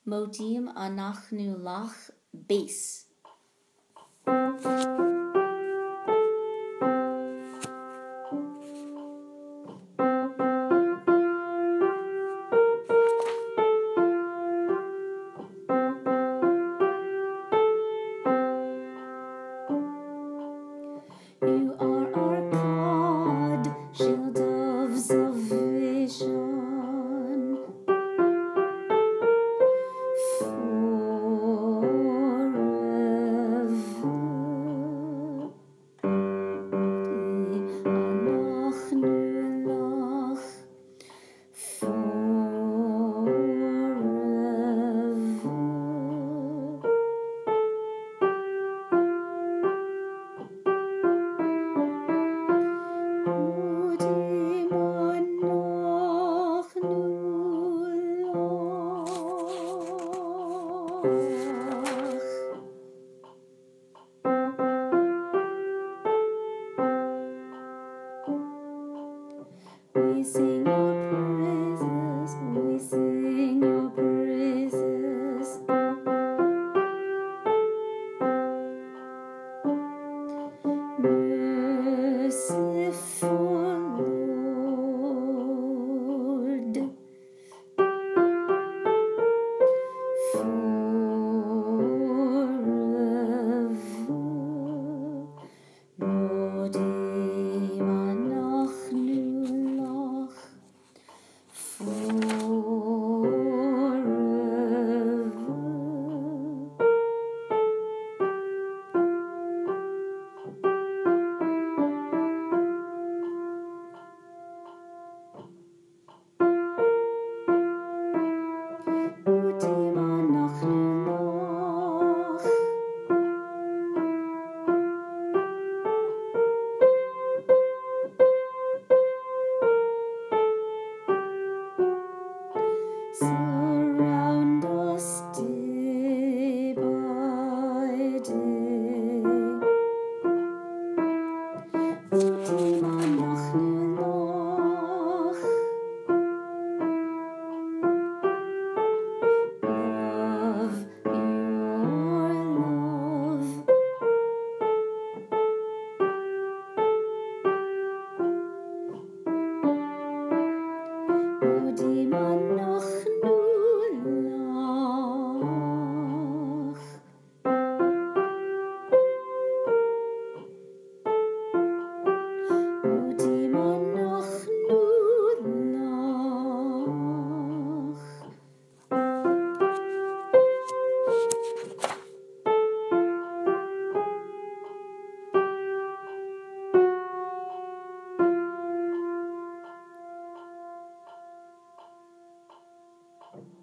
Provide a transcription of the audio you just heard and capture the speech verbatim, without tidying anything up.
Modim anachnu lach bass. You are our God, shield of salvation. We sing your praises, we sing your praises. Merciful Lord, forever. Modim anachnu lach forever. Modim anachnu lach. Surround us day by day. Modim anachnu lach. Love, your love. Modim anachnu lach. Modim anachnu lach.